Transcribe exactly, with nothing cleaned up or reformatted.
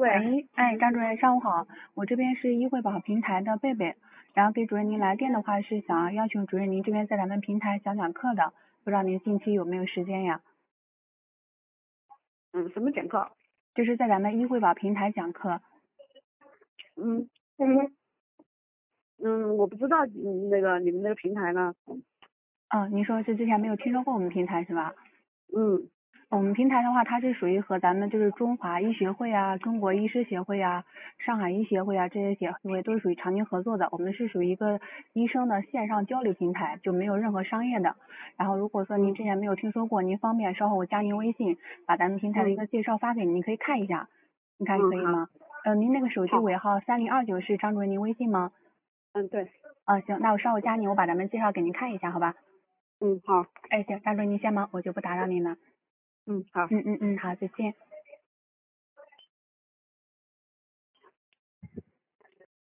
喂，哎，张主任，上午好，我这边是医惠保平台的贝贝，然后给主任您来电的话是想要求主任您这边在咱们平台讲讲课的，不知道您近期有没有时间呀？ 嗯，什么讲课？ 就是在咱们医惠保平台讲课。 嗯嗯嗯，我不知道嗯那个你们那个平台呢。 嗯，您说是之前没有听说过我们平台是吧？ 嗯我们平台的话，它是属于和咱们就是中华医学会啊、中国医师协会啊、上海医协会啊这些协会都是属于长期合作的。我们是属于一个医生的线上交流平台，就没有任何商业的。然后如果说您之前没有听说过，您方便稍后我加您微信，把咱们平台的一个介绍发给您，你可以看一下，你看可以吗？嗯、呃，您那个手机尾号三零二九是张主任您微信吗？ 嗯，对。 啊、行，那我稍后加您，我把咱们介绍给您看一下，好吧？ 嗯，好。 哎，行，张主任您先忙，我就不打扰您了。 嗯，好。 嗯嗯嗯，好，再见。